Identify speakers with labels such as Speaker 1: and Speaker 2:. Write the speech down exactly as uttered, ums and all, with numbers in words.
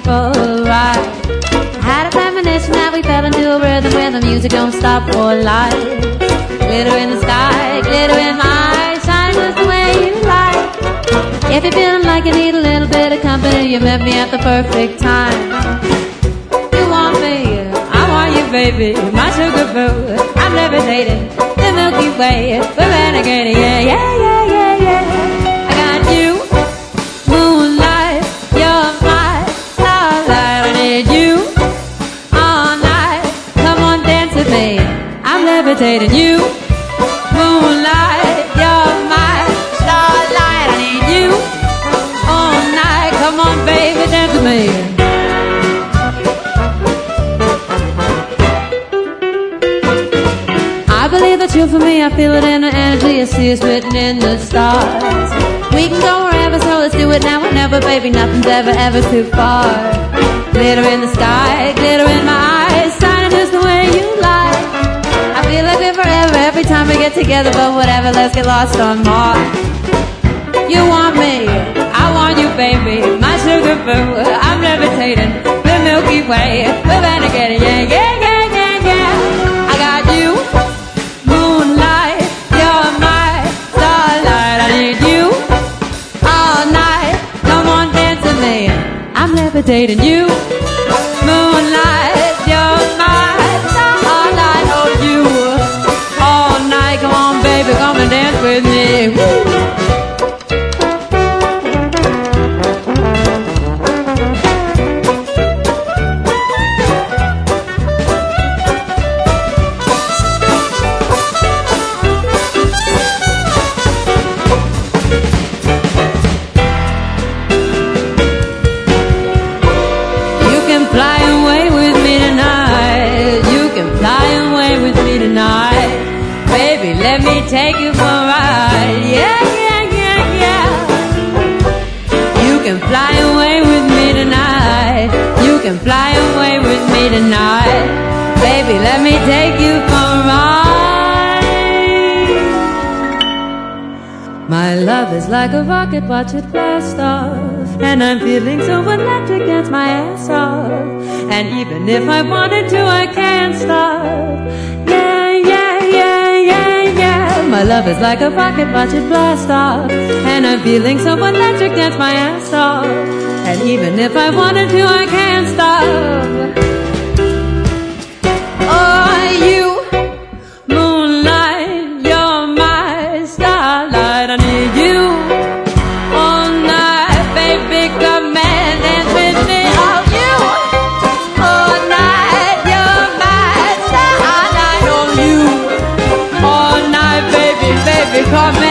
Speaker 1: for a ride. Had a premonition that we fell into a rhythm where the music don't stop for life. Glitter in the sky, glitter in my eyes, shine just the way you like. If you're feeling like you need a little bit of company, you met me at the perfect time. You want me, I want you, baby, my sugar boo. I'm levitating, the Milky Way, we're renegading, yeah, yeah, yeah, yeah, yeah. I got you, moonlight, you're my starlight. I need you all night, come on dance with me. I'm levitating, you, moonlight, you're my starlight. I need you all night, come on baby, dance with me. I believe that you're for me, I feel it in the energy, I see us written in the stars. We can go wherever, so let's do it now or never, baby, nothing's ever, ever too far. Glitter in the sky, glitter in my eyes, shining just the way you like. I feel like we're forever every time we get together, but whatever, let's get lost on Mars. You want me, I want you, baby, my sugar boo. I'm levitating, the Milky Way, we're renegading, yeah, yeah, yeah, yeah, yeah. I got you, moonlight, you're my starlight. I need you all night, come on dance with me. I'm levitating, you, moonlight, you're my starlight. Oh, you all night, come on baby, come and dance with me. Woo. Let me take you for a ride, yeah, yeah, yeah, yeah. You can fly away with me tonight. You can fly away with me tonight. Baby, let me take you for a ride. My love is like a rocket, watch it blast off. And I'm feeling so electric, dance my ass off. And even if I wanted to, I can't stop. Yeah, yeah, yeah, yeah, yeah. My love is like a rocket, watch it blast off. And I'm feeling so electric, dance my ass off. And even if I wanted to, I can't stop. Oh, you, moonlight, you're my starlight. I need you all night, baby, come and dance with me. Oh, you, all night, you're my starlight. Oh, you, all night, baby, baby, come